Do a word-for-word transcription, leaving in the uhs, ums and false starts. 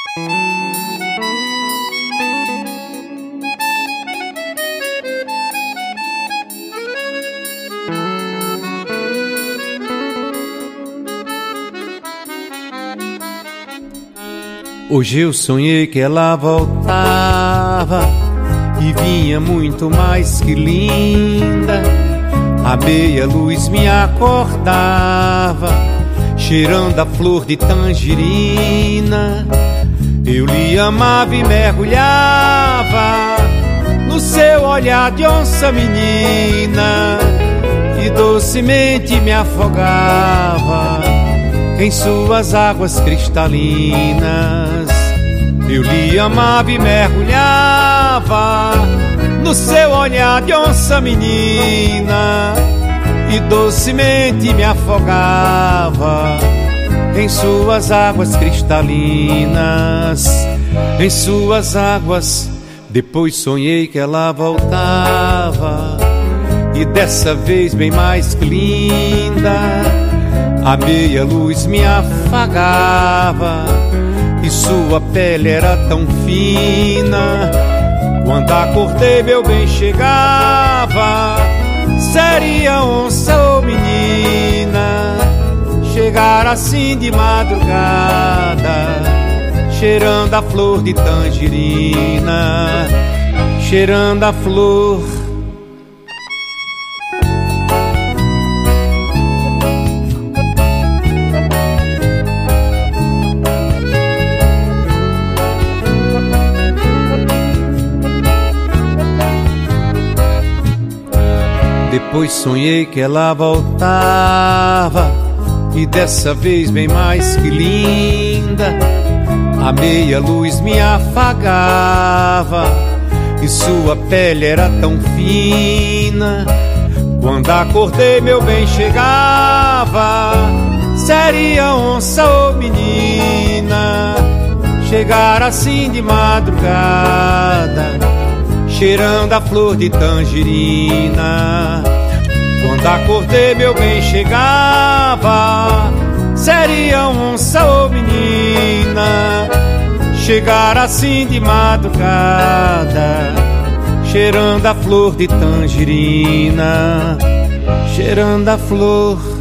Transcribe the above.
Hoje eu sonhei que ela voltava e vinha muito mais que linda. A meia luz me acordava, cheirando a flor de tangerina. Eu lhe amava e mergulhava no seu olhar de onça menina, e docemente me afogava em suas águas cristalinas. Eu lhe amava e mergulhava no seu olhar de onça menina, e docemente me afogava em suas águas cristalinas. Em suas águas. Depois sonhei que ela voltava, e dessa vez bem mais que linda. A meia luz me afagava e sua pele era tão fina. Quando acordei meu bem chegava, seria onça ou menina. Chegar assim de madrugada, cheirando a flor de tangerina, cheirando a flor. Depois sonhei que ela voltava, e dessa vez bem mais que linda. A meia luz me afagava e sua pele era tão fina. Quando acordei meu bem chegava, seria onça ou menina. Chegar assim de madrugada, cheirando a flor de tangerina. Quando acordei meu bem chegava, seria onça ou menina. Chegar assim de madrugada, cheirando a flor de tangerina, cheirando a flor.